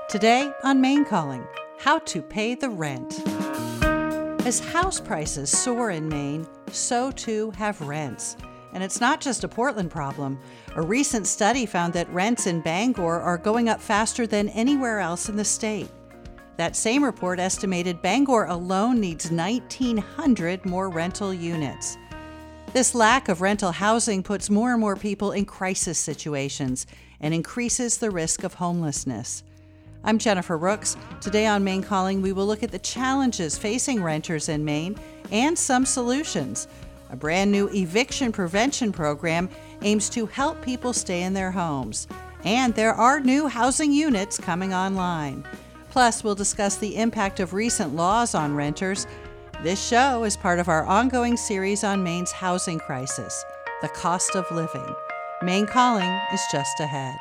Today on Maine Calling, how to pay the rent. As house prices soar in Maine, so too have rents. And it's not just a Portland problem. A recent study found that rents in Bangor are going up faster than anywhere else in the state. That same report estimated Bangor alone needs 1,900 more rental units. This lack of rental housing puts more and more people in crisis situations and increases the risk of homelessness. I'm Jennifer Rooks. Today on Maine Calling, we will look at the challenges facing renters in Maine and some solutions. A brand new eviction prevention program aims to help people stay in their homes. And there are new housing units coming online. Plus, we'll discuss the impact of recent laws on renters. This show is part of our ongoing series on Maine's housing crisis, the cost of living. Maine Calling is just ahead.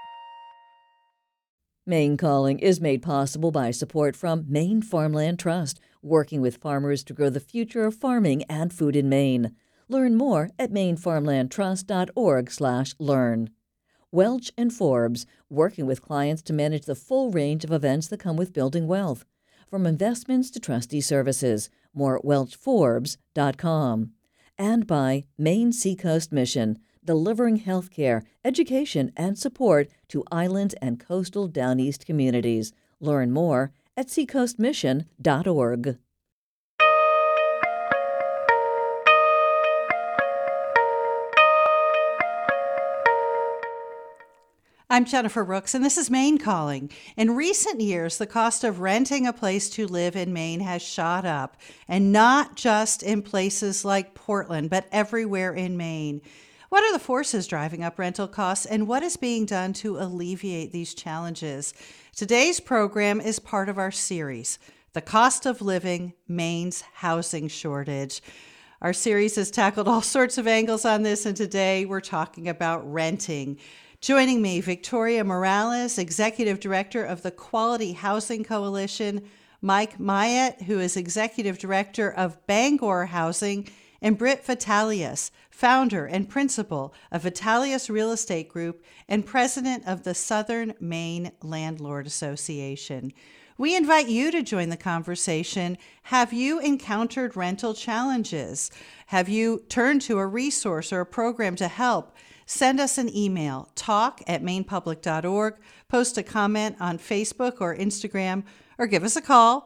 Maine Calling is made possible by support from Maine Farmland Trust, working with farmers to grow the future of farming and food in Maine. Learn more at mainefarmlandtrust.org/learn. Welch and Forbes, working with clients to manage the full range of events that come with building wealth, from investments to trustee services. More at welchforbes.com. And by Maine Seacoast Mission, delivering health care, education, and support to island and coastal Down East communities. Learn more at seacoastmission.org. I'm Jennifer Rooks, and this is Maine Calling. In recent years, the cost of renting a place to live in Maine has shot up, and not just in places like Portland, but everywhere in Maine. What are the forces driving up rental costs, and what is being done to alleviate these challenges? Today's program is part of our series, The Cost of Living, Maine's Housing Shortage. Our series has tackled all sorts of angles on this, and today we're talking about renting. Joining me, Victoria Morales, Executive Director of the Quality Housing Coalition, Mike Myatt, who is Executive Director of Bangor Housing, and Britt Vitalius, founder and principal of Vitalius Real Estate Group and president of the Southern Maine Landlord Association. We invite you to join the conversation. Have you encountered rental challenges? Have you turned to a resource or a program to help? Send us an email, talk@mainepublic.org, post a comment on Facebook or Instagram, or give us a call,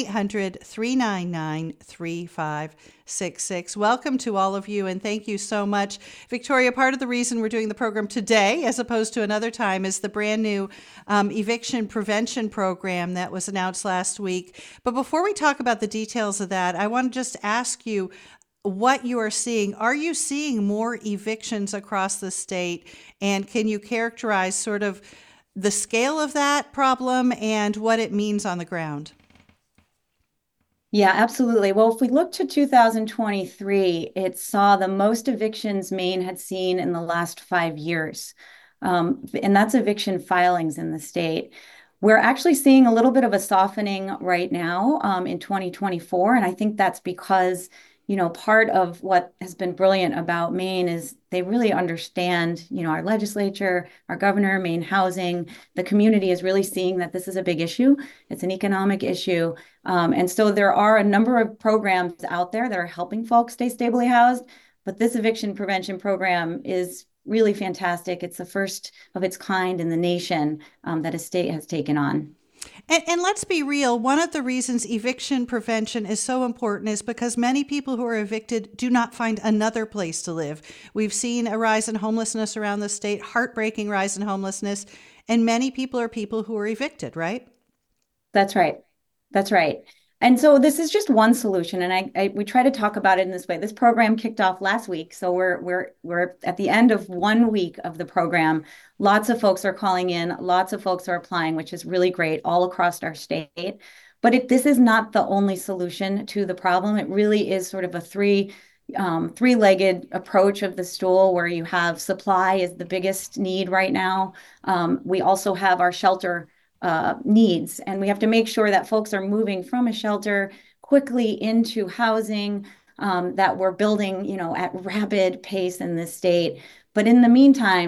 1-800-399-3566. Welcome to all of you, and thank you so much. Victoria, part of the reason we're doing the program today, as opposed to another time, is the brand new eviction prevention program that was announced last week. But before we talk about the details of that, I want to just ask you what you are seeing. Are you seeing more evictions across the state? And can you characterize sort of the scale of that problem and what it means on the ground? Yeah, absolutely. Well, if we look to 2023, it saw the most evictions Maine had seen in the last 5 years. And that's eviction filings in the state. We're actually seeing a little bit of a softening right now in 2024. And I think that's because part of what has been brilliant about Maine is they really understand, our legislature, our governor, Maine Housing, the community is really seeing that this is a big issue. It's an economic issue. And so there are a number of programs out there that are helping folks stay stably housed. But this eviction prevention program is really fantastic. It's the first of its kind in the nation that a state has taken on. And let's be real, one of the reasons eviction prevention is so important is because many people who are evicted do not find another place to live. We've seen a rise in homelessness around the state, heartbreaking rise in homelessness, and many people are people who are evicted, right? That's right. That's right. And so this is just one solution, and we try to talk about it in this way. This program kicked off last week, so we're at the end of 1 week of the program. Lots of folks are calling in, lots of folks are applying, which is really great all across our state. But this is not the only solution to the problem. It really is sort of a three-legged approach of the stool, where you have supply is the biggest need right now. We also have our shelter needs. And we have to make sure that folks are moving from a shelter quickly into housing that we're building, at rapid pace in this state. But in the meantime,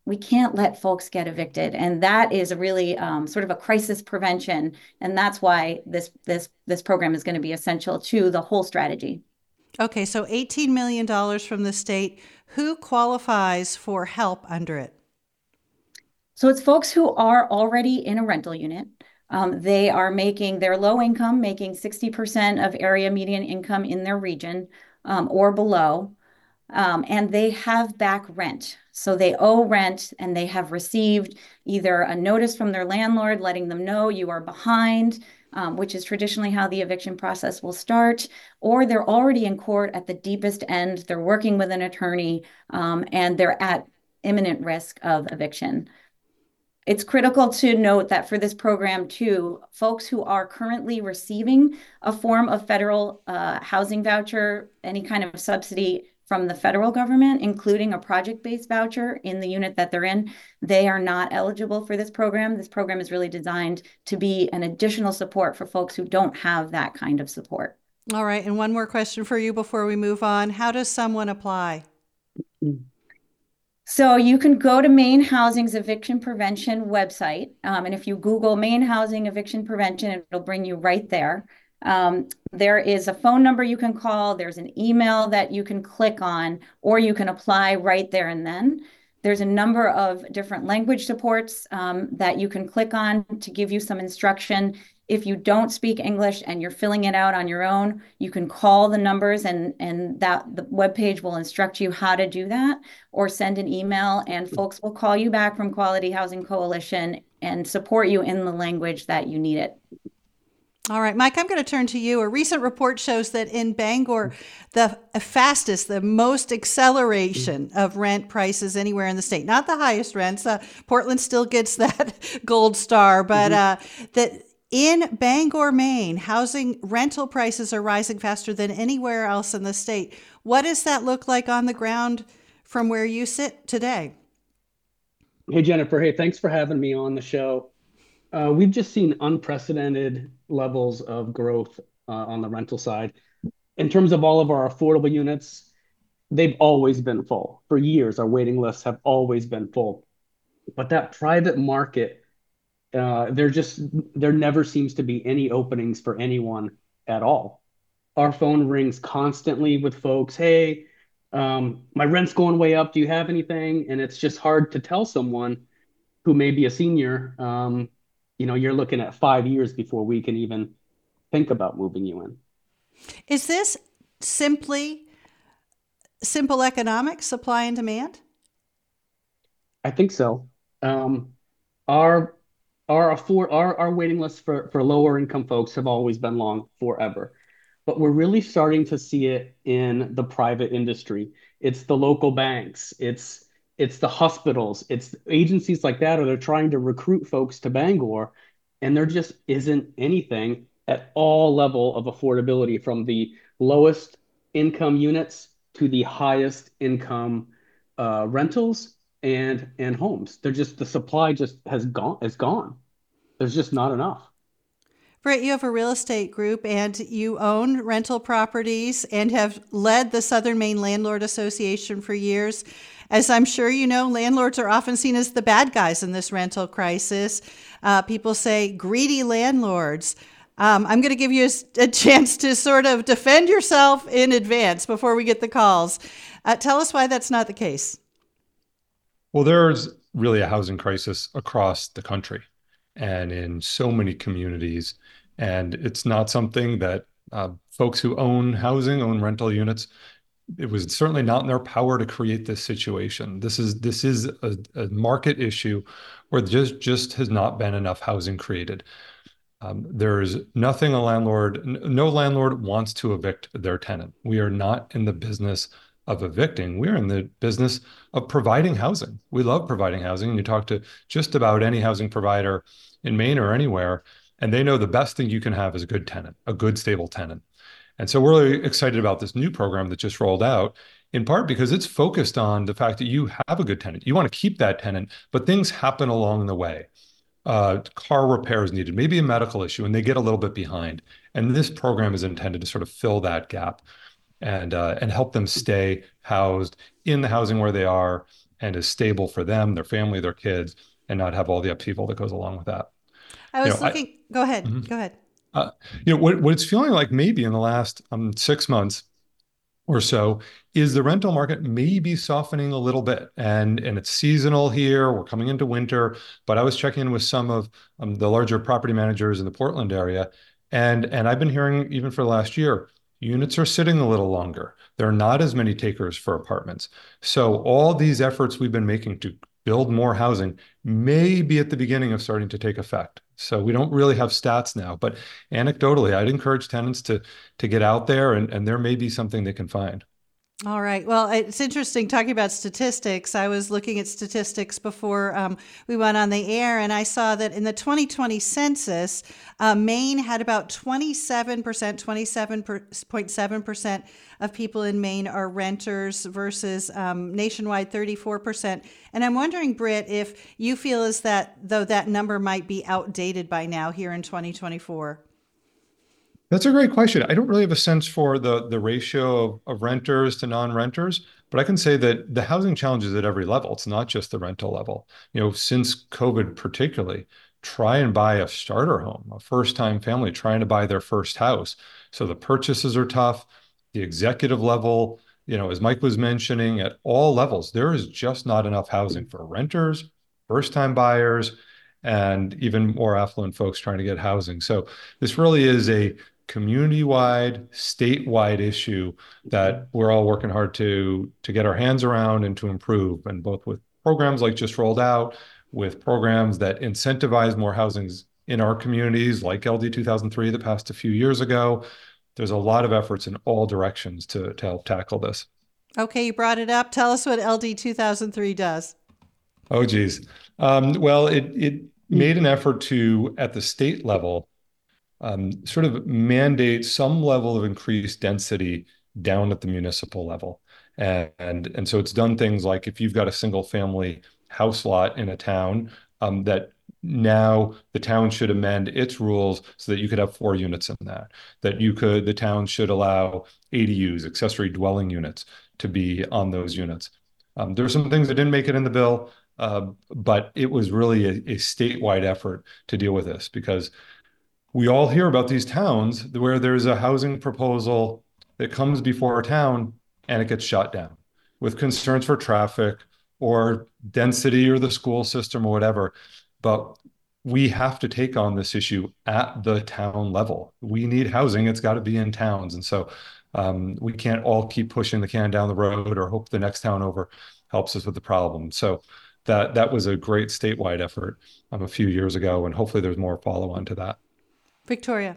we can't let folks get evicted, and that is a really sort of a crisis prevention, and that's why this program is going to be essential to the whole strategy. Okay, so $18 million from the state. Who qualifies for help under it? So it's folks who are already in a rental unit. They're low income, making 60% of area median income in their region or below. And they have back rent. So they owe rent and they have received either a notice from their landlord letting them know you are behind, which is traditionally how the eviction process will start, or they're already in court at the deepest end. They're working with an attorney and they're at imminent risk of eviction. It's critical to note that for this program, too, folks who are currently receiving a form of federal housing voucher, any kind of subsidy from the federal government, including a project-based voucher in the unit that they're in, they are not eligible for this program. This program is really designed to be an additional support for folks who don't have that kind of support. All right, and one more question for you before we move on. How does someone apply? So you can go to Maine Housing's eviction prevention website. And if you Google Maine Housing eviction prevention, it'll bring you right there. There is a phone number you can call. There's an email that you can click on, or you can apply right there and then. There's a number of different language supports that you can click on to give you some instruction. If you don't speak English and you're filling it out on your own, you can call the numbers and that the webpage will instruct you how to do that, or send an email and folks will call you back from Quality Housing Coalition and support you in the language that you need it. All right, Mike, I'm going to turn to you. A recent report shows that in Bangor, the fastest, the most acceleration of rent prices anywhere in the state, not the highest rents. Portland still gets that gold star, but that in Bangor, Maine, housing rental prices are rising faster than anywhere else in the state. What does that look like on the ground from where you sit today? Hey, Jennifer. Hey, thanks for having me on the show. We've just seen unprecedented levels of growth on the rental side. In terms of all of our affordable units, they've always been full. For years, our waiting lists have always been full. But that private market, there never seems to be any openings for anyone at all. Our phone rings constantly with folks, hey, my rent's going way up. Do you have anything? And it's just hard to tell someone who may be a senior, you're looking at 5 years before we can even think about moving you in. Is this simple economics, supply and demand? I think so. Our waiting lists for lower income folks have always been long forever, but we're really starting to see it in the private industry. It's the local banks. It's the hospitals, it's agencies like that, or they're trying to recruit folks to Bangor, and there just isn't anything at all level of affordability from the lowest income units to the highest income rentals and homes. The supply just is gone. There's just not enough. Britt, you have a real estate group and you own rental properties and have led the Southern Maine Landlord Association for years. As I'm sure you know, landlords are often seen as the bad guys in this rental crisis. People say greedy landlords. I'm going to give you a chance to sort of defend yourself in advance before we get the calls. Tell us why that's not the case. Well, there's really a housing crisis across the country and in so many communities. And it's not something that folks who own rental units, it was certainly not in their power to create this situation. This is a market issue where there just has not been enough housing created. There's nothing no landlord wants to evict their tenant. We are not in the business of evicting. We're in the business of providing housing. We love providing housing. And you talk to just about any housing provider in Maine or anywhere, and they know the best thing you can have is a good tenant, a good, stable tenant. And so we're really excited about this new program that just rolled out, in part because it's focused on the fact that you have a good tenant. You want to keep that tenant, but things happen along the way. Car repairs needed, maybe a medical issue, and they get a little bit behind. And this program is intended to sort of fill that gap and help them stay housed in the housing where they are and is stable for them, their family, their kids, and not have all the upheaval that goes along with that. I You was know, I, looking, go ahead, Mhm. go ahead. what it's feeling like maybe in the last 6 months or so is the rental market may be softening a little bit, and it's seasonal here. We're coming into winter, but I was checking in with some of the larger property managers in the Portland area, and I've been hearing even for the last year, units are sitting a little longer. There are not as many takers for apartments. So all these efforts we've been making to build more housing may be at the beginning of starting to take effect. So we don't really have stats now, but anecdotally, I'd encourage tenants to get out there, and there may be something they can find. All right. Well, it's interesting talking about statistics. I was looking at statistics before we went on the air, and I saw that in the 2020 census, Maine had about 27.7% of people in Maine are renters versus nationwide 34%. And I'm wondering, Britt, if you feel as that though that number might be outdated by now here in 2024. That's a great question. I don't really have a sense for the ratio of renters to non-renters, but I can say that the housing challenge is at every level. It's not just the rental level. Since COVID particularly, try and buy a starter home, a first-time family trying to buy their first house. So the purchases are tough. The executive level, as Mike was mentioning, at all levels, there is just not enough housing for renters, first-time buyers, and even more affluent folks trying to get housing. So this really is a community-wide, statewide issue that we're all working hard to get our hands around and to improve, and both with programs like just rolled out, with programs that incentivize more housings in our communities, like LD 2003 that passed a few years ago. There's a lot of efforts in all directions to help tackle this. Okay, you brought it up. Tell us what LD 2003 does. Oh, geez. Well, it made an effort to, at the state level, sort of mandate some level of increased density down at the municipal level. And so it's done things like if you've got a single family house lot in a town, that now the town should amend its rules so that you could have 4 units in that, the town should allow ADUs, accessory dwelling units, to be on those units. There are some things that didn't make it in the bill, but it was really a statewide effort to deal with this, because we all hear about these towns where there's a housing proposal that comes before a town and it gets shot down with concerns for traffic or density or the school system or whatever. But we have to take on this issue at the town level. We need housing. It's got to be in towns. And so we can't all keep pushing the can down the road or hope the next town over helps us with the problem. So that was a great statewide effort a few years ago, and hopefully there's more follow on to that. Victoria.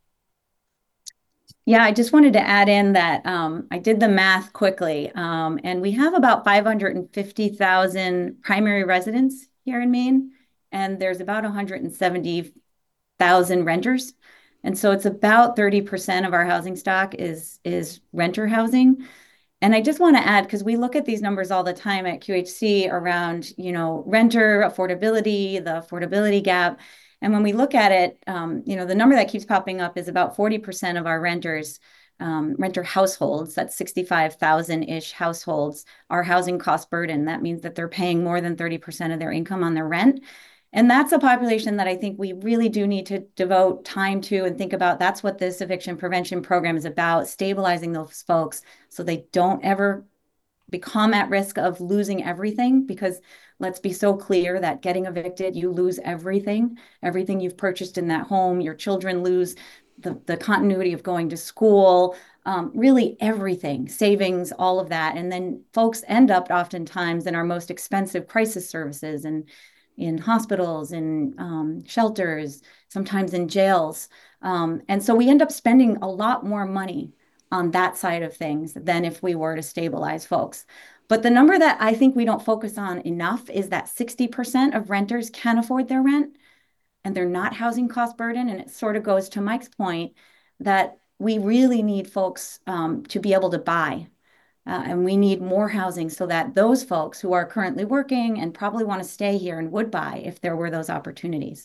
Yeah, I just wanted to add in that I did the math quickly, and we have about 550,000 primary residents here in Maine, and there's about 170,000 renters. And so it's about 30% of our housing stock is renter housing. And I just want to add, because we look at these numbers all the time at QHC around, renter affordability, the affordability gap. And when we look at it, the number that keeps popping up is about 40% of our renter households, that's 65,000-ish households, are housing cost burden. That means that they're paying more than 30% of their income on their rent. And that's a population that I think we really do need to devote time to and think about. That's what this eviction prevention program is about, stabilizing those folks so they don't ever become at risk of losing everything. Because let's be so clear that getting evicted, you lose everything you've purchased in that home. Your children lose the continuity of going to school, really everything, savings, all of that. And then folks end up oftentimes in our most expensive crisis services and in hospitals, in shelters, sometimes in jails. And so we end up spending a lot more money on that side of things than if we were to stabilize folks. But the number that I think we don't focus on enough is that 60% of renters can afford their rent and they're not housing cost burden. And it sort of goes to Mike's point that we really need folks to be able to buy. And we need more housing so that those folks who are currently working and probably want to stay here and would buy if there were those opportunities.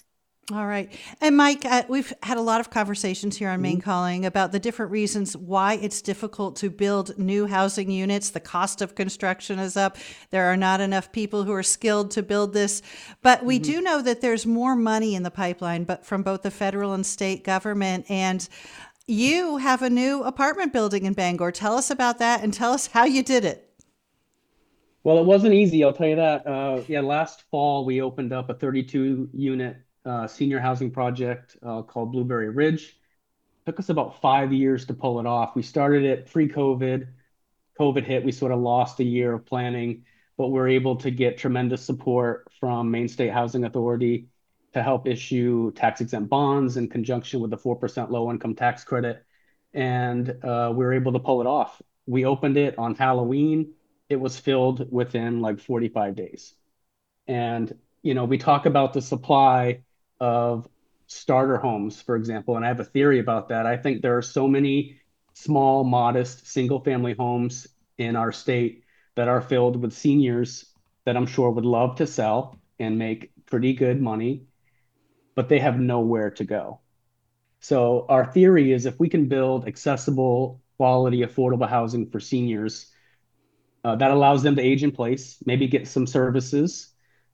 All right. And Mike, we've had a lot of conversations here on Maine Calling about the different reasons why it's difficult to build new housing units. The cost of construction is up. There are not enough people who are skilled to build this. But we do know that there's more money in the pipeline, but from both the federal and state government. And you have a new apartment building in Bangor. Tell us about that and tell us how you did it. Well, it wasn't easy, I'll tell you that. Last fall we opened up a 32-unit senior housing project called Blueberry Ridge. Took us about 5 years to pull it off. We started it pre-COVID. COVID hit, we sort of lost a year of planning, but we're able to get tremendous support from Maine State Housing Authority to help issue tax-exempt bonds in conjunction with the 4% low-income tax credit. And we were able to pull it off. We opened it on Halloween. It was filled within like 45 days. And, we talk about the supply of starter homes, for example, and I have a theory about that. I think there are so many small, modest, single-family homes in our state that are filled with seniors that I'm sure would love to sell and make pretty good money, but they have nowhere to go. So our theory is if we can build accessible, quality, affordable housing for seniors, that allows them to age in place, maybe get some services,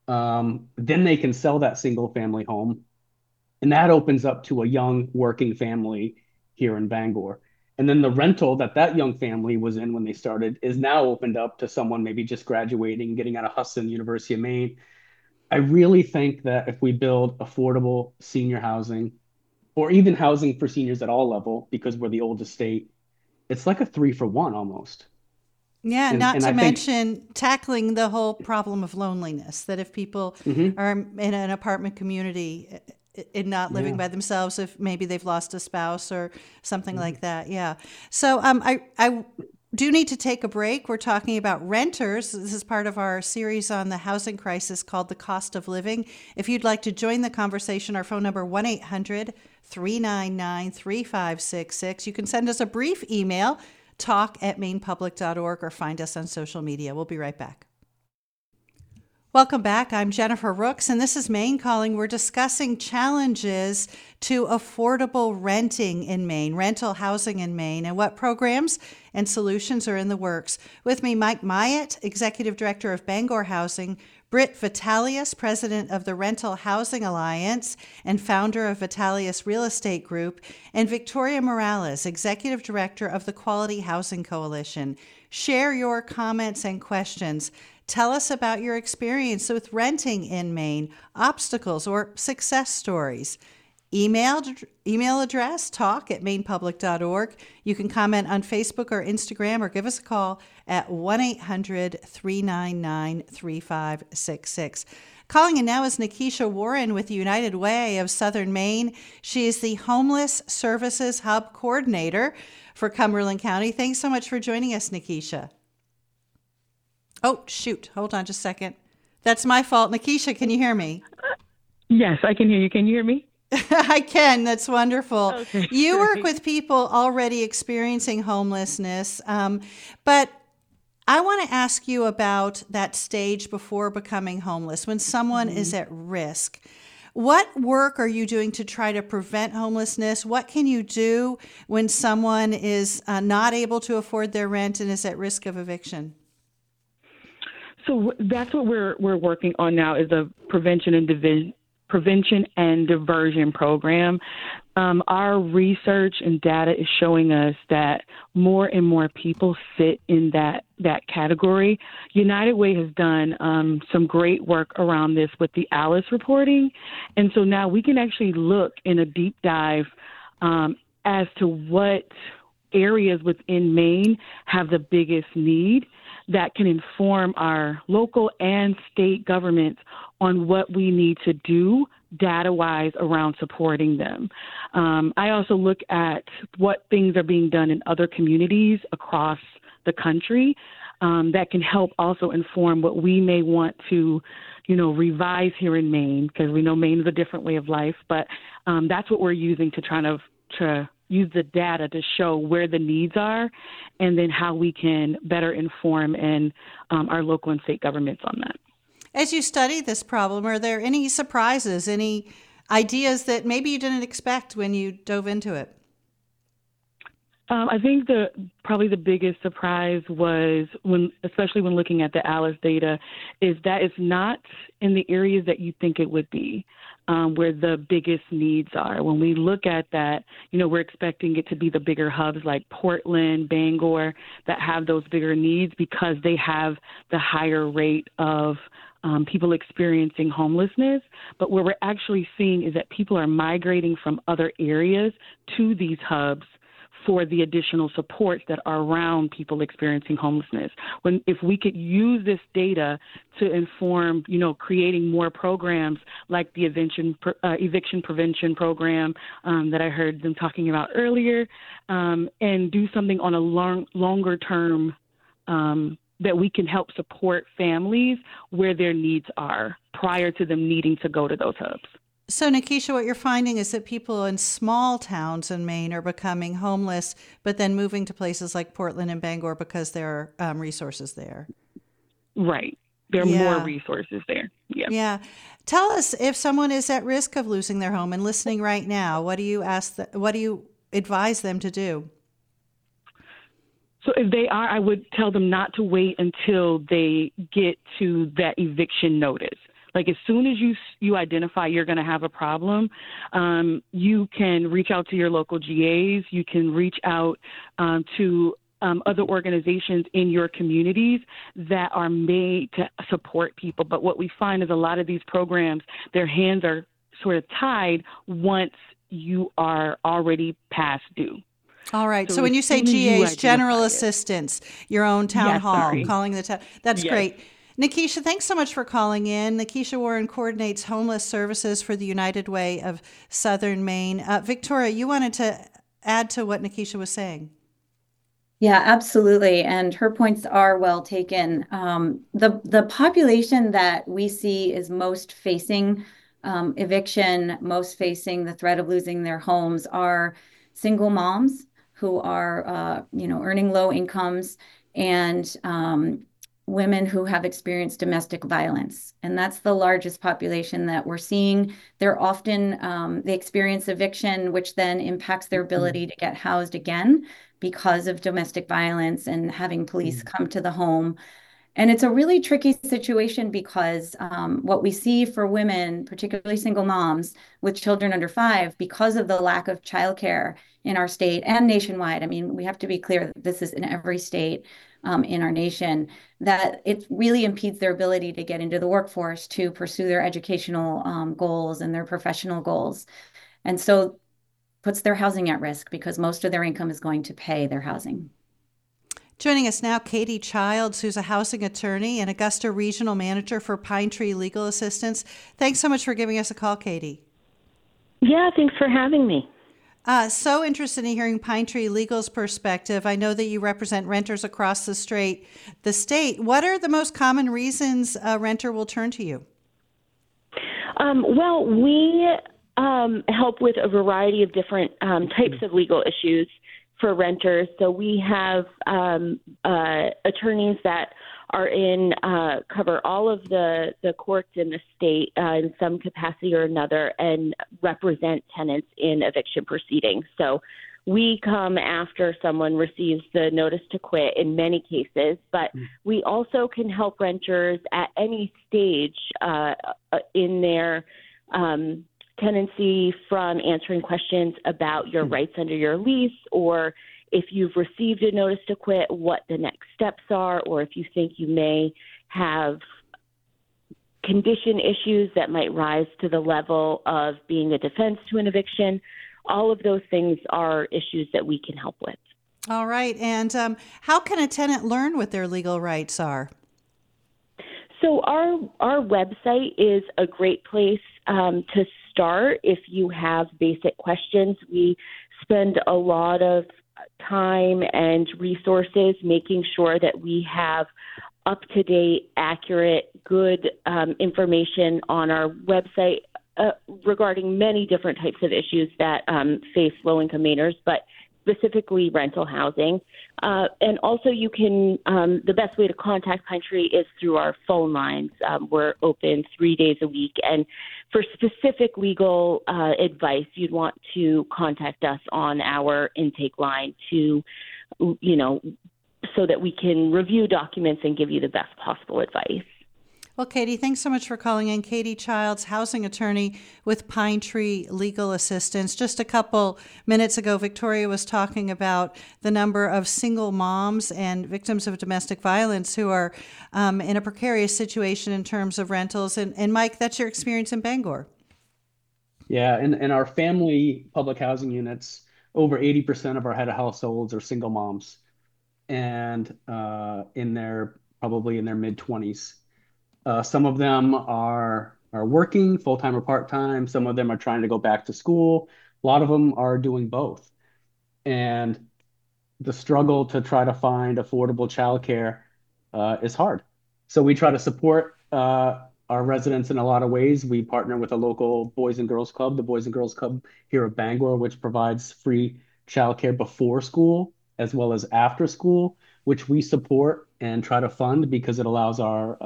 then they can sell that single family home. And that opens up to a young working family here in Bangor. And then the rental that young family was in when they started is now opened up to someone maybe just graduating, getting out of Husson, University of Maine. I really think that if we build affordable senior housing, or even housing for seniors at all level, because we're the oldest state, it's like a 3-for-1 almost. Yeah, And not and to I think mention tackling the whole problem of loneliness, that if people are in an apartment community and not living yeah. by themselves, if maybe they've lost a spouse or something like that. Yeah. So I do need to take a break. We're talking about renters. This is part of our series on the housing crisis called The Cost of Living. If you'd like to join the conversation, our phone number 1-800-399-3566. You can send us a brief email, talk@mainepublic.org, or find us on social media. We'll be right back. Welcome back. I'm Jennifer Rooks, and this is Maine Calling. We're discussing challenges to affordable renting in Maine, rental housing in Maine, and what programs and solutions are in the works. With me, Mike Myatt, Executive Director of Bangor Housing, Britt Vitalius, President of the Rental Housing Alliance and founder of Vitalius Real Estate Group, and Victoria Morales, Executive Director of the Quality Housing Coalition. Share your comments and questions. Tell us about your experience with renting in Maine, obstacles or success stories. Email address, talk@mainepublic.org. You can comment on Facebook or Instagram, or give us a call at 1-800-399-3566. Calling in now is Nikisha Warren with United Way of Southern Maine. She is the Homeless Services Hub Coordinator for Cumberland County. Thanks so much for joining us, Nikisha. Oh, shoot. Hold on just a second. That's my fault. Nikisha, can you hear me? Yes, I can hear you. Can you hear me? I can. That's wonderful. Okay, You work great. with people already experiencing homelessness, but I want to ask you about that stage before becoming homeless, when someone is at risk. What work are you doing to try to prevent homelessness? What can you do when someone is not able to afford their rent and is at risk of eviction? So that's what we're working on now, is a prevention and diversion program. Our research and data is showing us that more and more people fit in that category. United Way has done some great work around this with the ALICE reporting. And so now we can actually look in a deep dive as to what areas within Maine have the biggest need, that can inform our local and state governments on what we need to do data-wise around supporting them. I also look at what things are being done in other communities across the country that can help also inform what we may want to, revise here in Maine, because we know Maine is a different way of life. But that's what we're using to use the data to show where the needs are, and then how we can better inform our local and state governments on that. As you study this problem, are there any surprises, any ideas that maybe you didn't expect when you dove into it? I think probably the biggest surprise was especially when looking at the ALICE data, is that it's not in the areas that you think it would be, where the biggest needs are. When we look at that, we're expecting it to be the bigger hubs like Portland, Bangor, that have those bigger needs because they have the higher rate of people experiencing homelessness. But what we're actually seeing is that people are migrating from other areas to these hubs for the additional supports that are around people experiencing homelessness. If we could use this data to inform, creating more programs like the eviction prevention program that I heard them talking about earlier, and do something on a longer term that we can help support families where their needs are prior to them needing to go to those hubs. So, Nikisha, what you're finding is that people in small towns in Maine are becoming homeless, but then moving to places like Portland and Bangor because there are resources there. Right. There are more resources there. Yeah. Yeah. Tell us, if someone is at risk of losing their home and listening right now, what do you advise them to do? So if they are, I would tell them not to wait until they get to that eviction notice. Like as soon as you identify you're going to have a problem, you can reach out to your local GAs. You can reach out to other organizations in your communities that are made to support people. But what we find is a lot of these programs, their hands are sort of tied once you are already past due. All right. So when you say GAs, general assistance, your own town hall, calling the town, that's great. Nikisha, thanks so much for calling in. Nikisha Warren coordinates homeless services for the United Way of Southern Maine. Victoria, you wanted to add to what Nikisha was saying. Yeah, absolutely. And her points are well taken. The population that we see is most facing eviction, most facing the threat of losing their homes are single moms who are, earning low incomes, and women who have experienced domestic violence. And that's the largest population that we're seeing. They're often, they experience eviction, which then impacts their ability to get housed again because of domestic violence and having police come to the home. And it's a really tricky situation because what we see for women, particularly single moms with children under 5, because of the lack of childcare in our state and nationwide. I mean, we have to be clear that this is in every state in our nation, that it really impedes their ability to get into the workforce, to pursue their educational goals and their professional goals. And so puts their housing at risk because most of their income is going to pay their housing. Joining us now, Katie Childs, who's a housing attorney and Augusta Regional Manager for Pine Tree Legal Assistance. Thanks so much for giving us a call, Katie. Yeah, thanks for having me. So interested in hearing Pine Tree Legal's perspective. I know that you represent renters across the state. What are the most common reasons a renter will turn to you? Well, we help with a variety of different types of legal issues for renters. So we have attorneys that are cover all of the courts in the state in some capacity or another and represent tenants in eviction proceedings. So we come after someone receives the notice to quit in many cases, but we also can help renters at any stage in their tenancy, from answering questions about your rights under your lease, or if you've received a notice to quit, what the next steps are, or if you think you may have condition issues that might rise to the level of being a defense to an eviction. All of those things are issues that we can help with. All right. And how can a tenant learn what their legal rights are? So our website is a great place to start if you have basic questions. We spend a lot of time and resources making sure that we have up-to-date, accurate, good information on our website regarding many different types of issues that face low-income Mainers. But specifically rental housing. And also you can, the best way to contact Pine Tree is through our phone lines. We're open 3 days a week. And for specific legal advice, you'd want to contact us on our intake line to, so that we can review documents and give you the best possible advice. Well, Katie, thanks so much for calling in. Katie Childs, housing attorney with Pine Tree Legal Assistance. Just a couple minutes ago, Victoria was talking about the number of single moms and victims of domestic violence who are in a precarious situation in terms of rentals. And Mike, that's your experience in Bangor. Yeah, in our family public housing units, over 80% of our head of households are single moms, and probably in their mid-20s. Some of them are working full-time or part-time. Some of them are trying to go back to school. A lot of them are doing both. And the struggle to try to find affordable childcare is hard. So we try to support our residents in a lot of ways. We partner with a local Boys and Girls Club, the Boys and Girls Club here at Bangor, which provides free childcare before school as well as after school, which we support and try to fund because it allows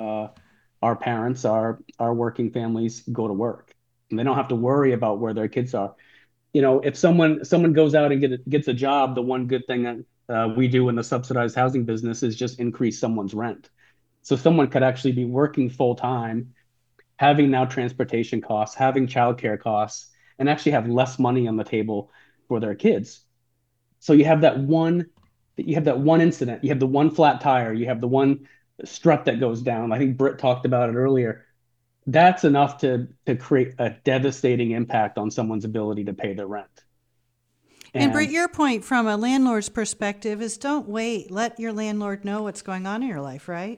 our parents, our working families go to work, and they don't have to worry about where their kids are. If someone goes out and gets a job, the one good thing that we do in the subsidized housing business is just increase someone's rent. So someone could actually be working full time, having now transportation costs, having childcare costs, and actually have less money on the table for their kids. So you have that one incident, you have the one flat tire, you have the one strut that goes down. I think Britt talked about it earlier. That's enough to create a devastating impact on someone's ability to pay their rent. And Britt, your point from a landlord's perspective is don't wait. Let your landlord know what's going on in your life, right?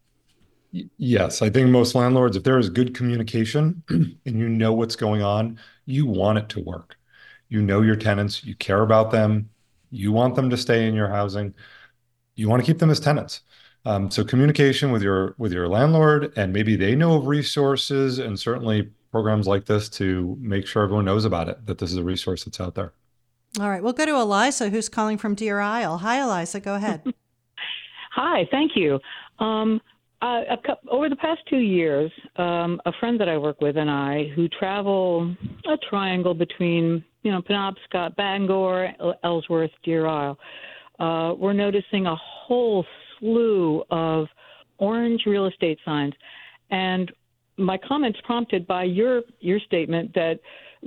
Yes, I think most landlords, if there is good communication and you know what's going on, you want it to work. You know your tenants, you care about them, you want them to stay in your housing, you want to keep them as tenants. So communication with your landlord, and maybe they know of resources and certainly programs like this to make sure everyone knows about it, that this is a resource that's out there. All right, we'll go to Eliza, who's calling from Deer Isle. Hi, Eliza, go ahead. Hi, thank you. Over the past 2 years, a friend that I work with and I, who travel a triangle between, Penobscot, Bangor, Ellsworth, Deer Isle, we're noticing a whole slew of orange real estate signs. And my comments prompted by your statement that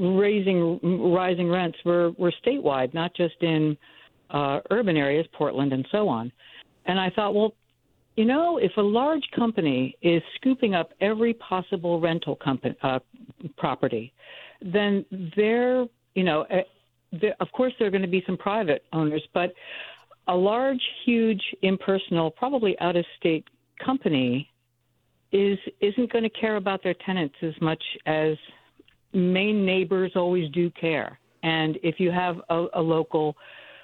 rising rents were statewide, not just in urban areas, Portland and so on. And I thought, well, if a large company is scooping up every possible rental property, then of course there are going to be some private owners, but a large, huge, impersonal, probably out-of-state company isn't going to care about their tenants as much as Maine neighbors always do care. And if you have a local,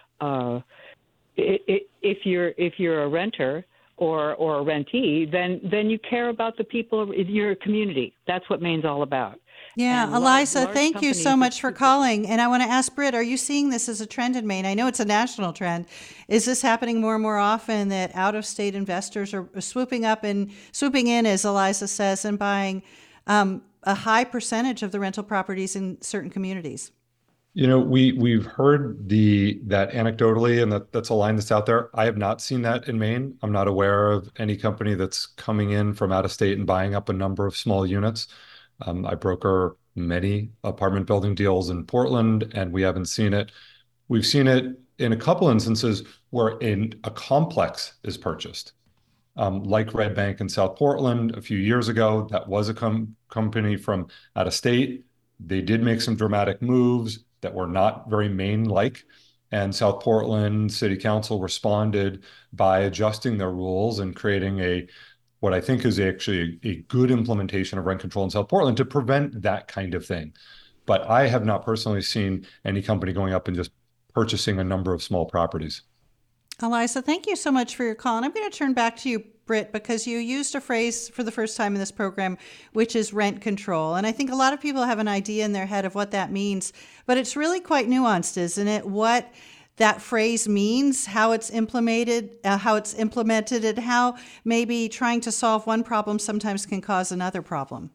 if you're a renter or a rentee, then you care about the people in your community. That's what Maine's all about. Yeah, And Eliza, large thank you so companies- much for calling. And I want to ask Britt, are you seeing this as a trend in Maine? I know it's a national trend. Is this happening more and more often that out-of-state investors are swooping in, as Eliza says, and buying a high percentage of the rental properties in certain communities? We've heard that anecdotally, and that's a line that's out there. I have not seen that in Maine. I'm not aware of any company that's coming in from out of state and buying up a number of small units. I broker many apartment building deals in Portland, and we haven't seen it. We've seen it in a couple instances where a complex is purchased, like Red Bank in South Portland a few years ago. That was a company from out of state. They did make some dramatic moves that were not very Maine-like, and South Portland City Council responded by adjusting their rules and creating what I think is actually a good implementation of rent control in South Portland to prevent that kind of thing. But I have not personally seen any company going up and just purchasing a number of small properties. Eliza, thank you so much for your call. And I'm going to turn back to you, Britt, because you used a phrase for the first time in this program, which is rent control. And I think a lot of people have an idea in their head of what that means, but it's really quite nuanced, isn't it? What that phrase means, how it's implemented, and how maybe trying to solve one problem sometimes can cause another problem?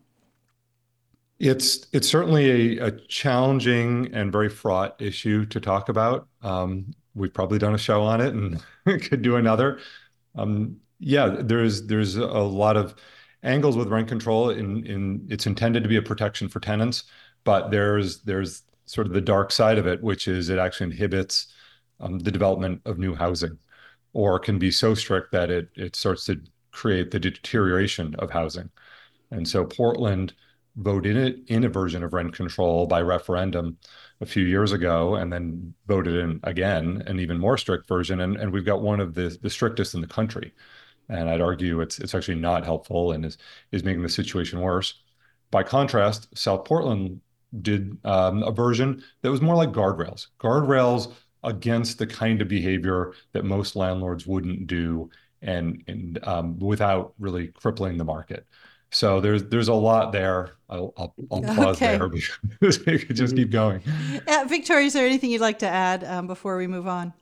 It's certainly a challenging and very fraught issue to talk about. We've probably done a show on it and could do another. Yeah, there's a lot of angles with rent control. In it's intended to be a protection for tenants, but there's sort of the dark side of it, which is it actually inhibits the development of new housing, or can be so strict that it starts to create the deterioration of housing. And so Portland voted in a version of rent control by referendum a few years ago, and then voted in again an even more strict version. And we've got one of the strictest in the country. And I'd argue it's actually not helpful and is making the situation worse. By contrast, South Portland did a version that was more like guardrails against the kind of behavior that most landlords wouldn't do, and without really crippling the market. So there's a lot there. I'll pause Okay. there because we could just keep going. Victoria, is there anything you'd like to add before we move on?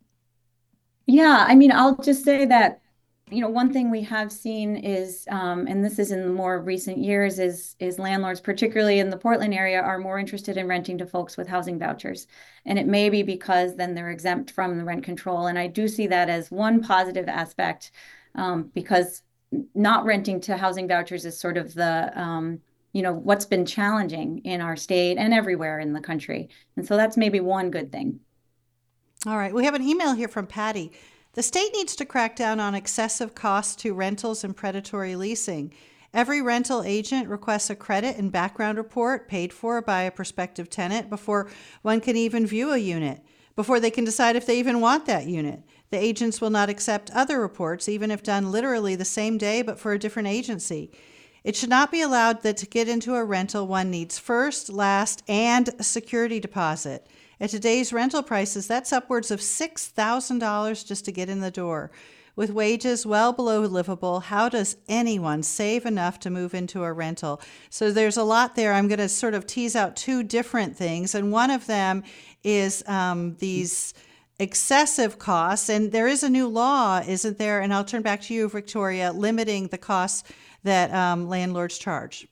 Yeah, I mean, I'll just say that, one thing we have seen is, and this is in the more recent years, is landlords, particularly in the Portland area, are more interested in renting to folks with housing vouchers. And it may be because then they're exempt from the rent control. And I do see that as one positive aspect, because not renting to housing vouchers is sort of the, what's been challenging in our state and everywhere in the country. And so that's maybe one good thing. All right. We have an email here from Patty. The state needs to crack down on excessive costs to rentals and predatory leasing. Every rental agent requests a credit and background report paid for by a prospective tenant before one can even view a unit, before they can decide if they even want that unit. The agents will not accept other reports, even if done literally the same day, but for a different agency. It should not be allowed that to get into a rental, one needs first, last, and a security deposit. At today's rental prices, that's upwards of $6,000 just to get in the door. With wages well below livable, how does anyone save enough to move into a rental? So there's a lot there. I'm going to sort of tease out two different things, and one of them is these excessive costs. And there is a new law, isn't there? And I'll turn back to you, Victoria, limiting the costs that landlords charge.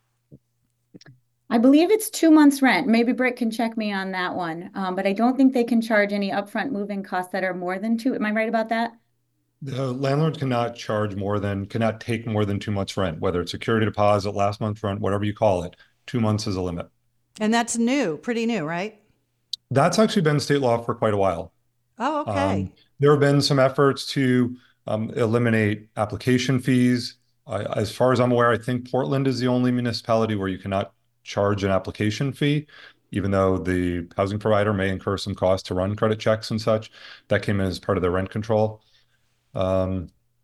I believe it's 2 months rent. Maybe Britt can check me on that one. But I don't think they can charge any upfront moving costs that are more than two. Am I right about that? The landlord cannot take more than 2 months rent, whether it's security deposit, last month's rent, whatever you call it. 2 months is a limit. And that's new, pretty new, right? That's actually been state law for quite a while. Oh, okay. There have been some efforts to eliminate application fees. As far as I'm aware, I think Portland is the only municipality where you cannot charge an application fee, even though the housing provider may incur some cost to run credit checks and such. That came in as part of their rent control. I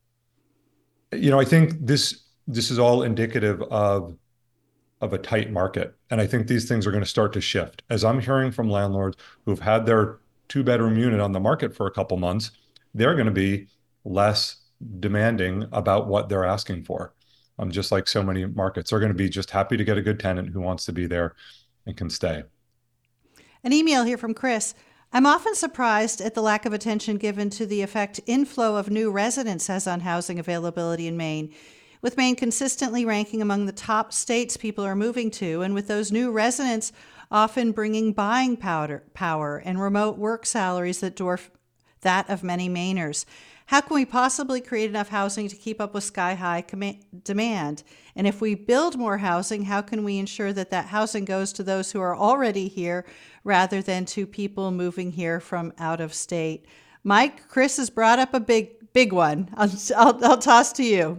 think this is all indicative of a tight market. And I think these things are going to start to shift. As I'm hearing from landlords who've had their 2-bedroom unit on the market for a couple months, they're going to be less demanding about what they're asking for. Just like so many markets, they're going to be just happy to get a good tenant who wants to be there and can stay. An email here from Chris. I'm often surprised at the lack of attention given to the effect inflow of new residents has on housing availability in Maine. With Maine consistently ranking among the top states people are moving to, and with those new residents often bringing buying power and remote work salaries that dwarf that of many Mainers. How can we possibly create enough housing to keep up with sky-high demand? And if we build more housing, how can we ensure that that housing goes to those who are already here rather than to people moving here from out of state? Mike, Chris has brought up a big one. I'll toss to you.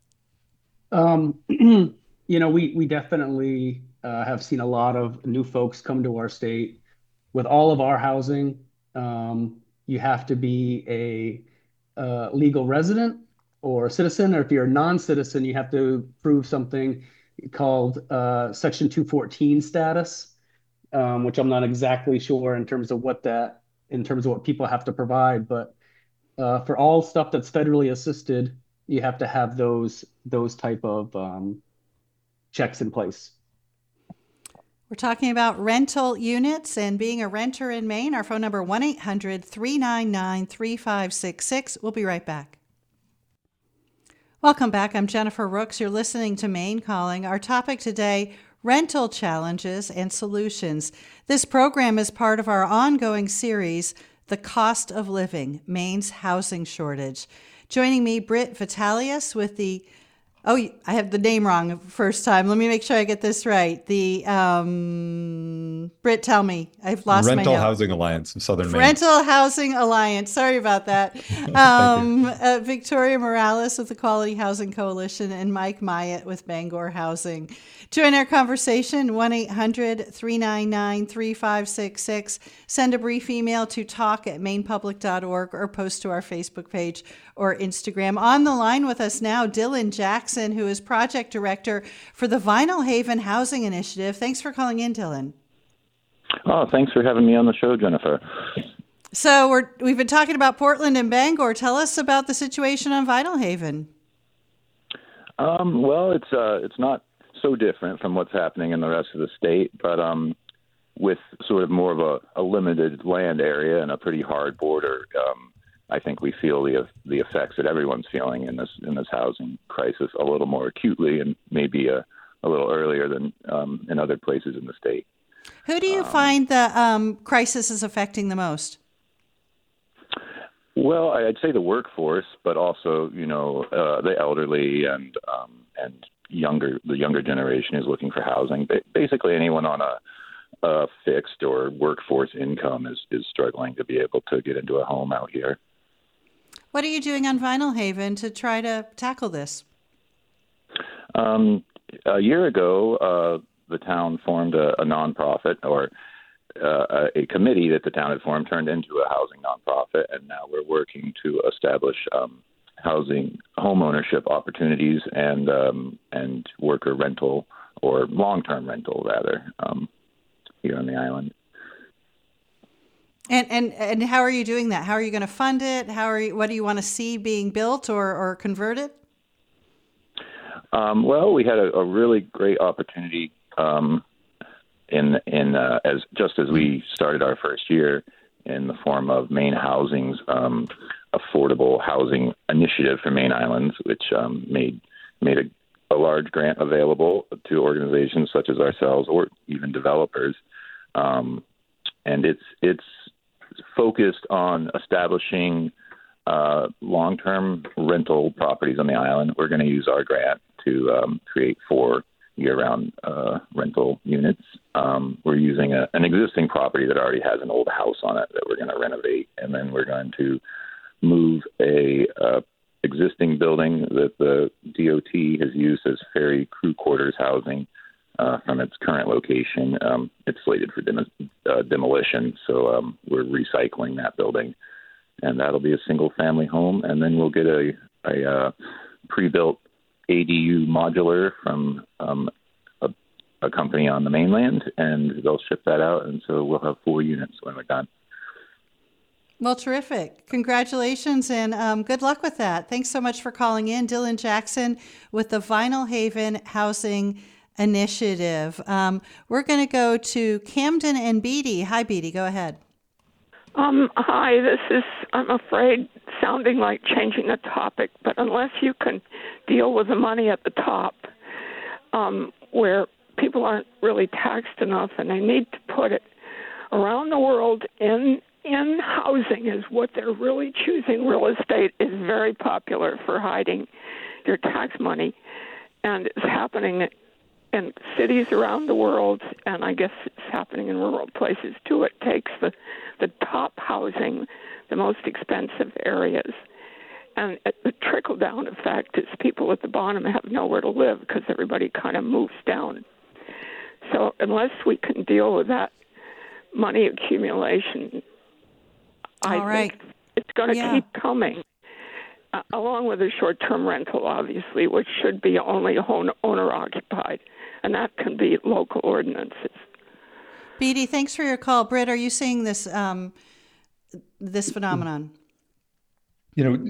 We definitely have seen a lot of new folks come to our state. With all of our housing, you have to be a legal resident or a citizen, or if you're a non-citizen, you have to prove something called Section 214 status, which I'm not exactly sure in terms of what people have to provide. But for all stuff that's federally assisted, you have to have those type of checks in place. We're talking about rental units and being a renter in Maine. Our phone number, 1-800-399-3566. We'll be right back. Welcome back. I'm Jennifer Rooks. You're listening to Maine Calling. Our topic today, rental challenges and solutions. This program is part of our ongoing series, The Cost of Living, Maine's Housing Shortage. Joining me, Britt Vitalius with the, I have the name wrong first time. Let me make sure I get this right. The, Britt, tell me. I've lost my Rental note. Housing Alliance of Southern Maine. Rental Housing Alliance. Sorry about that. Victoria Morales with the Quality Housing Coalition and Mike Myatt with Bangor Housing. Join our conversation, 1-800-399-3566. Send a brief email to talk@mainepublic.org or post to our Facebook page or Instagram. On the line with us now, Dylan Jackson, who is Project Director for the Vinyl Haven Housing Initiative. Thanks for calling in, Dylan. Oh, thanks for having me on the show, Jennifer. So we've been talking about Portland and Bangor. Tell us about the situation on Vinyl Haven. Well, it's not so different from what's happening in the rest of the state, but with sort of more of a limited land area and a pretty hard border, I think we feel the effects that everyone's feeling in this housing crisis a little more acutely and maybe a little earlier than in other places in the state. Who do you find the crisis is affecting the most? Well, I'd say the workforce, but also, the elderly and the younger generation is looking for housing. Basically, anyone on a fixed or workforce income is struggling to be able to get into a home out here. What are you doing on Vinyl Haven to try to tackle this? A year ago, the town formed a nonprofit, or a committee that the town had formed turned into a housing nonprofit, and now we're working to establish housing home ownership opportunities and worker rental, or long-term rental rather, here on the island. And how are you doing that? How are you going to fund it? What do you want to see being built or converted? Well, we had a really great opportunity as we started our first year in the form of Maine Housing's affordable housing initiative for Maine Islands, which made a large grant available to organizations such as ourselves or even developers, and it's focused on establishing long-term rental properties on the island. We're going to use our grant to create 4 year-round rental units. We're using an existing property that already has an old house on it that we're going to renovate, and then we're going to move a existing building that the DOT has used as ferry crew quarters housing from its current location. It's slated for demolition, so we're recycling that building, and that'll be a single-family home. And then we'll get a pre-built ADU modular from a company on the mainland, and they'll ship that out, and so we'll have 4 units when we're done. Well, terrific. Congratulations and good luck with that. Thanks so much for calling in. Dylan Jackson with the Vinyl Haven Housing Initiative. We're going to go to Camden and Beatty. Hi, Beatty. Go ahead. Hi, this is, I'm afraid, sounding like changing the topic, but unless you can deal with the money at the top, where people aren't really taxed enough and they need to put it around the world in housing is what they're really choosing. Real estate is very popular for hiding your tax money, and it's happening in cities around the world, and I guess it's happening in rural places too. It takes the top housing, the most expensive areas, and the trickle-down effect is people at the bottom have nowhere to live because everybody kind of moves down. So unless we can deal with that money accumulation, I think it's going to keep coming, along with the short-term rental, obviously, which should be only owner-occupied, and that can be local ordinances. Beatty, thanks for your call. Britt, are you seeing this this phenomenon?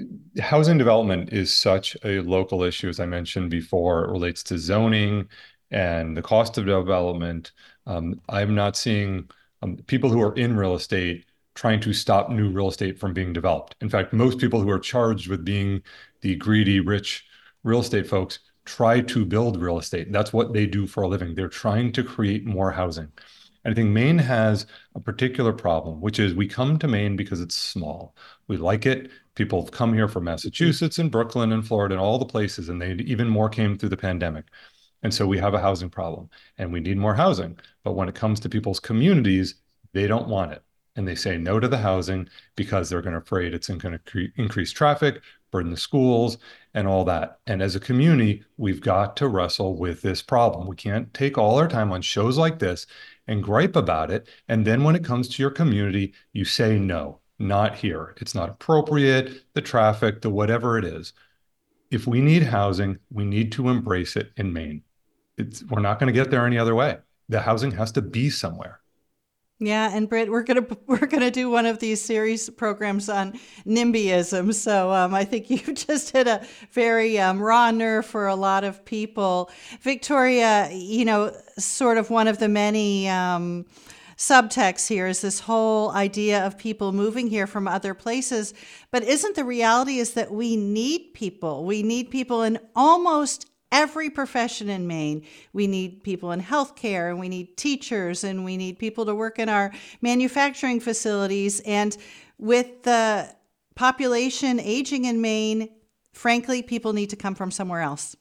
Housing development is such a local issue, as I mentioned before. It relates to zoning and the cost of development. I'm not seeing people who are in real estate trying to stop new real estate from being developed. In fact, most people who are charged with being the greedy, rich real estate folks try to build real estate. That's what they do for a living. They're trying to create more housing. And I think Maine has a particular problem, which is we come to Maine because it's small. We like it. People have come here from Massachusetts and Brooklyn and Florida and all the places, and they even more came through the pandemic. And so we have a housing problem and we need more housing. But when it comes to people's communities, they don't want it. And they say no to the housing because they're going to afraid it's going to increase traffic, burden the schools, and all that. And as a community, we've got to wrestle with this problem. We can't take all our time on shows like this and gripe about it. And then when it comes to your community, you say no, not here. It's not appropriate, the traffic, the whatever it is. If we need housing, we need to embrace it in Maine. We're not going to get there any other way. The housing has to be somewhere. Yeah, and Britt, we're gonna do one of these series programs on NIMBYism. So I think you just hit a very raw nerve for a lot of people. Victoria, sort of one of the many subtext here is this whole idea of people moving here from other places. But isn't the reality is that we need people? We need people in almost every profession in Maine. We need people in healthcare, and we need teachers, and we need people to work in our manufacturing facilities. And with the population aging in Maine, frankly, people need to come from somewhere else.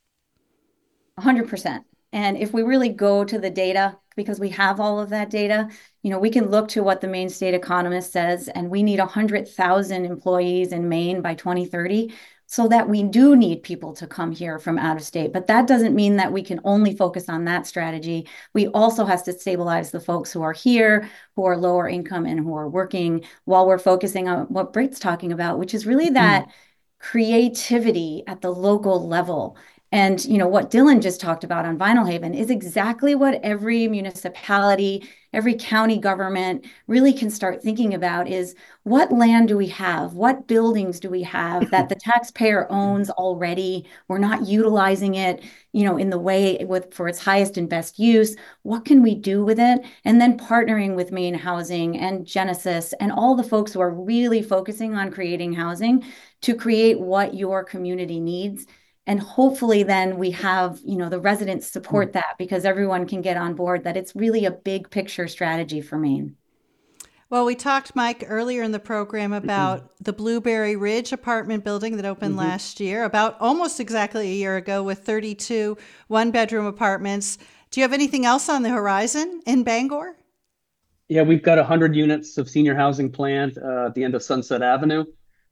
100%. And if we really go to the data, because we have all of that data, we can look to what the Maine State Economist says, and we need 100,000 employees in Maine by 2030. So that we do need people to come here from out of state. But that doesn't mean that we can only focus on that strategy. We also have to stabilize the folks who are here, who are lower income and who are working, while we're focusing on what Britt's talking about, which is really that creativity at the local level. And what Dylan just talked about on Vinyl Haven is exactly what every municipality, every county government really can start thinking about is what land do we have? What buildings do we have that the taxpayer owns already? We're not utilizing it, in the way for its highest and best use. What can we do with it? And then partnering with Maine Housing and Genesis and all the folks who are really focusing on creating housing to create what your community needs. And hopefully then we have, the residents support that, because everyone can get on board that it's really a big picture strategy for Maine. Well, we talked, Mike, earlier in the program about the Blueberry Ridge apartment building that opened last year, about almost exactly a year ago, with 32 one-bedroom apartments. Do you have anything else on the horizon in Bangor? Yeah, we've got 100 units of senior housing planned at the end of Sunset Avenue.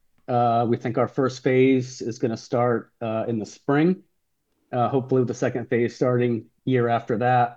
We think our first phase is going to start in the spring, hopefully with the second phase starting year after that.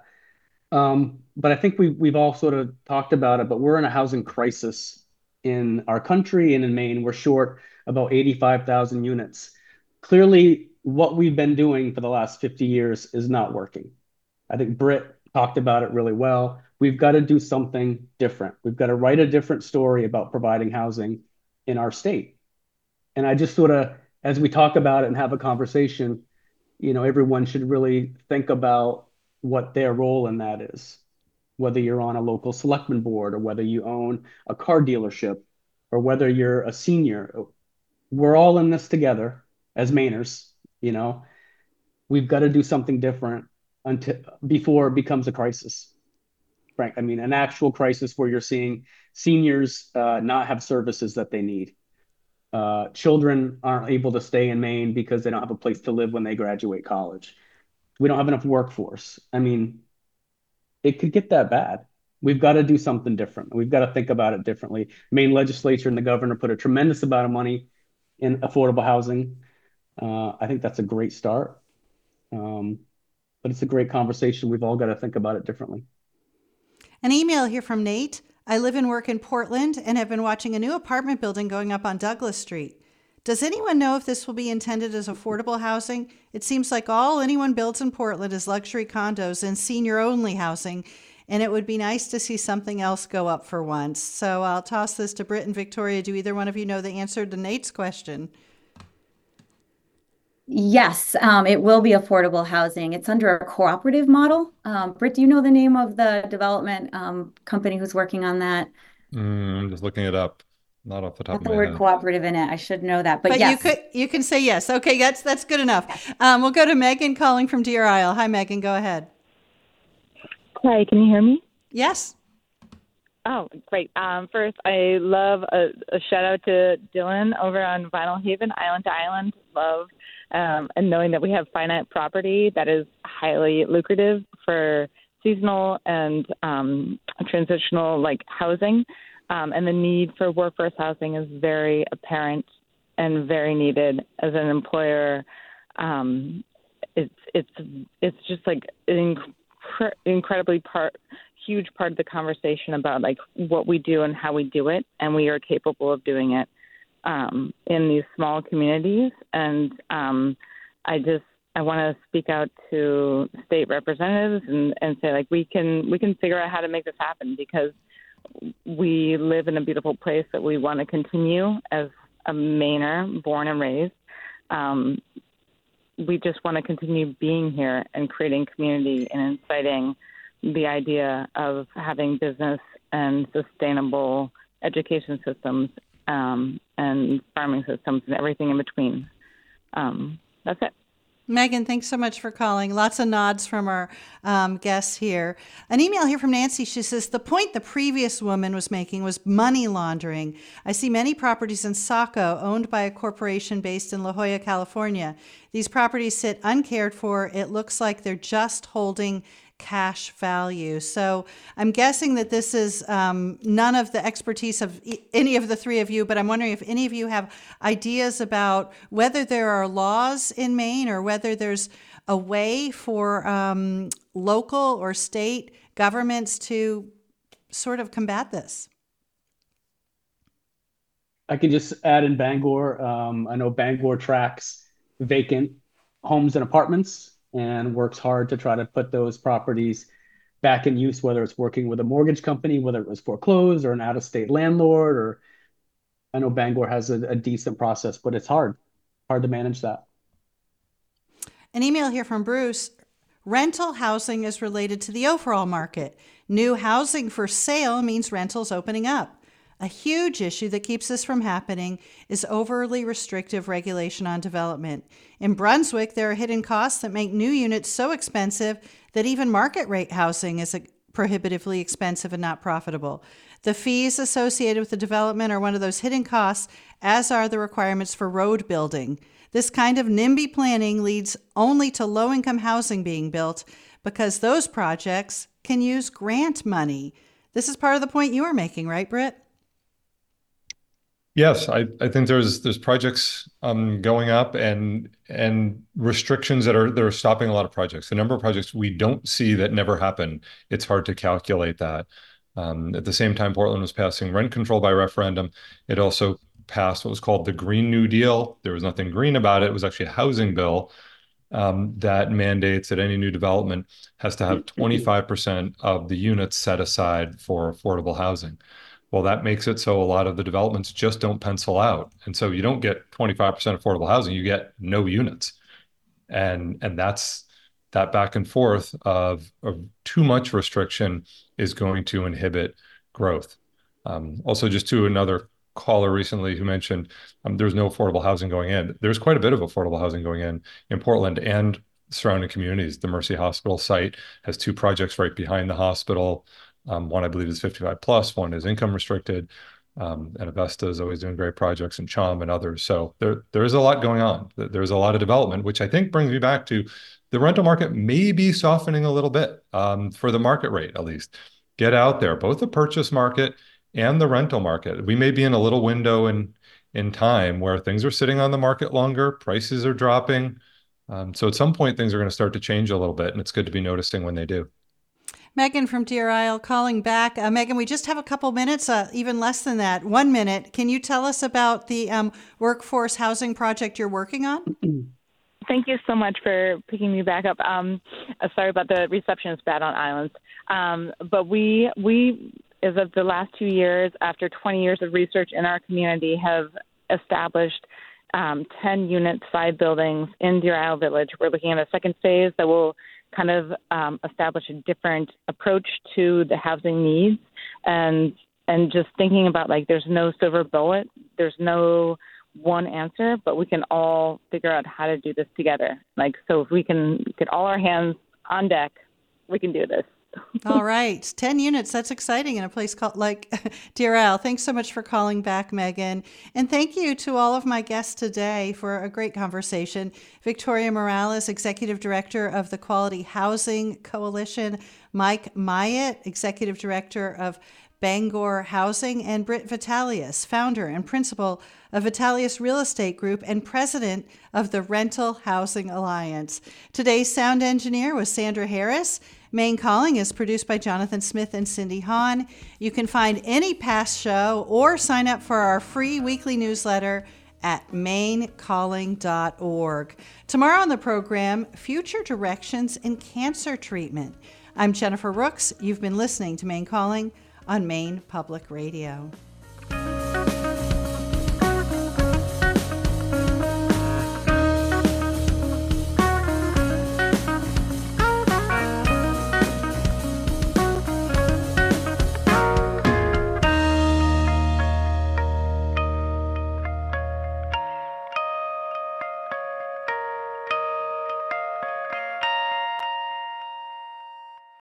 But I think we've all sort of talked about it, but we're in a housing crisis in our country and in Maine. We're short about 85,000 units. Clearly, what we've been doing for the last 50 years is not working. I think Britt talked about it really well. We've got to do something different. We've got to write a different story about providing housing in our state. And I just sort of, as we talk about it and have a conversation, everyone should really think about what their role in that is, whether you're on a local selectman board or whether you own a car dealership or whether you're a senior. We're all in this together as Mainers. We've got to do something different before it becomes a crisis. Frank, I mean, an actual crisis where you're seeing seniors not have services that they need. Children aren't able to stay in Maine because they don't have a place to live when they graduate college. We don't have enough workforce. I mean, it could get that bad. We've got to do something different. We've got to think about it differently. Maine legislature and the governor put a tremendous amount of money in affordable housing. I think that's a great start. But it's a great conversation. We've all got to think about it differently. An email here from Nate. I live and work in Portland and have been watching a new apartment building going up on Douglas Street. Does anyone know if this will be intended as affordable housing? It seems like all anyone builds in Portland is luxury condos and senior-only housing, and it would be nice to see something else go up for once. So I'll toss this to Britt and Victoria. Do either one of you know the answer to Nate's question? Yes, it will be affordable housing. It's under a cooperative model. Britt, do you know the name of the development company who's working on that? I'm just looking it up, not off the top Got of the my word head. cooperative in it. I should know that, but But yes. you can say yes. Okay, that's good enough. We'll go to Megan calling from Deer Isle. Hi, Megan. Go ahead. Hi, can you hear me? Yes. Oh, great. First, I love a shout out to Dylan over on Vinyl Haven, Island to Island. Love and knowing that we have finite property that is highly lucrative for seasonal and transitional like housing, and the need for workforce housing is very apparent and very needed as an employer. It's just like an incredibly huge part of the conversation about like what we do and how we do it, and we are capable of doing it in these small communities. And I want to speak out to state representatives and say like we can figure out how to make this happen, because we live in a beautiful place that we want to continue as a Mainer, born and raised. We just want to continue being here and creating community and inciting the idea of having business and sustainable education systems and farming systems and everything in between. That's it. Megan, thanks so much for calling. Lots of nods from our guests here. An email here from Nancy. She says, the point the previous woman was making was money laundering. I see many properties in Saco owned by a corporation based in La Jolla, California. These properties sit uncared for. It looks like they're just holding cash value. So I'm guessing that this is none of the expertise of any of the three of you, but I'm wondering if any of you have ideas about whether there are laws in Maine or whether there's a way for local or state governments to sort of combat this. I can just add in Bangor. I know Bangor tracks vacant homes and apartments and works hard to try to put those properties back in use, whether it's working with a mortgage company, whether it was foreclosed or an out-of-state landlord, or I know Bangor has a decent process, but it's hard to manage that. An email here from Bruce. Rental housing is related to the overall market. New housing for sale means rentals opening up. A huge issue that keeps this from happening is overly restrictive regulation on development. In Brunswick, there are hidden costs that make new units so expensive that even market rate housing is prohibitively expensive and not profitable. The fees associated with the development are one of those hidden costs, as are the requirements for road building. This kind of NIMBY planning leads only to low-income housing being built because those projects can use grant money. This is part of the point you were making, right, Britt? Yes, I think there's projects going up and restrictions that are stopping a lot of projects. The number of projects we don't see that never happen, it's hard to calculate that. At the same time, Portland was passing rent control by referendum. It also passed what was called the Green New Deal. There was nothing green about it. It was actually a housing bill that mandates that any new development has to have 25% of the units set aside for affordable housing. Well, that makes it so a lot of the developments just don't pencil out. And so you don't get 25% affordable housing, you get no units. And that's that back and forth of too much restriction is going to inhibit growth. Also, just to another caller recently who mentioned there's no affordable housing going in. There's quite a bit of affordable housing going in Portland and surrounding communities. The Mercy Hospital site has 2 projects right behind the hospital. One, I believe, is 55 plus, one is income restricted. And Avesta is always doing great projects, and Chom and others. So there is a lot going on. There's a lot of development, which I think brings me back to the rental market may be softening a little bit for the market rate, at least. Get out there, both the purchase market and the rental market. We may be in a little window in time where things are sitting on the market longer, prices are dropping. So at some point, things are going to start to change a little bit, and it's good to be noticing when they do. Megan from Deer Isle calling back. Megan, we just have a couple minutes, even less than that, 1 minute. Can you tell us about the workforce housing project you're working on? Thank you so much for picking me back up. Sorry about the reception is bad on islands. But we, as of the last 2 years, after 20 years of research in our community, have established 10 units, 5 buildings in Deer Isle Village. We're looking at a second phase that will kind of establish a different approach to the housing needs, and just thinking about, like, there's no silver bullet, there's no one answer, but we can all figure out how to do this together. Like, so if we can get all our hands on deck, we can do this. All right. 10 units. That's exciting in a place called Deer Isle. Thanks so much for calling back, Megan. And thank you to all of my guests today for a great conversation. Victoria Morales, Executive Director of the Quality Housing Coalition, Mike Myatt, Executive Director of Bangor Housing, and Britt Vitalius, founder and principal of Vitalius Real Estate Group and president of the Rental Housing Alliance. Today's sound engineer was Sandra Harris. Maine Calling is produced by Jonathan Smith and Cindy Hahn. You can find any past show or sign up for our free weekly newsletter at mainecalling.org. Tomorrow on the program, future directions in cancer treatment. I'm Jennifer Rooks. You've been listening to Maine Calling on Maine Public Radio.